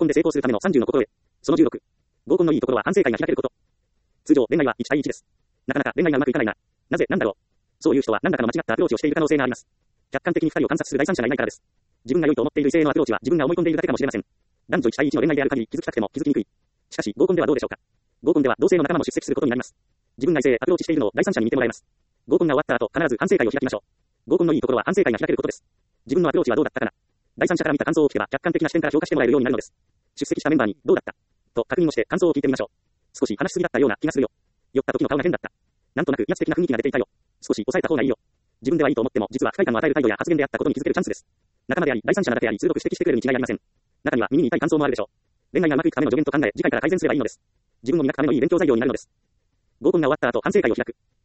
で成功するための30の心得。その16。合コンのいいところは反省会が開けること。通常、恋愛は1対1です。なかなか恋愛がうまくいかないな。なぜ、なんだろう。そういう人は何らかの間違ったアプローチをしている可能性があります。客観的に2人を観察する第三者がいないからです。自分が良いと思っている異性へのアプローチは自分が思い込んでいるだけかもしれません。男女1対1の恋愛である限り気づきたくても気づきにくい。しかし、合コンではどうでしょうか。合コンでは同性の仲間も出席することになります。自分が異性へアプローチしているのを第三者に見てもらいます。合コンが終わった後、必ず反省会を開きましょう。合コンのいいところは反省会が開けることです。自分のアプローチはどうだったかな。第三者から見た感想を聞けば客観的な視点から評価してもらえるようになるのです。出席したメンバーに、どうだったと確認をして感想を聞いてみましょう。少し話しすぎだったような気がするよ。酔った時の顔が変だった。なんとなく威圧的な雰囲気が出ていたよ。少し抑えた方がいいよ。自分ではいいと思っても実は不快感を与える態度や発言であったことに気づけるチャンスです。仲間であり、第三者なだけあり、鋭く指摘してくれるに違いありません。中には耳に痛い感想もあるでしょう。恋愛がうまくいくための助言と考え、次回から改善すればいいのです。自分の磨くためのいい勉強材料になるのです。合コンが終わった後、反省会を開く。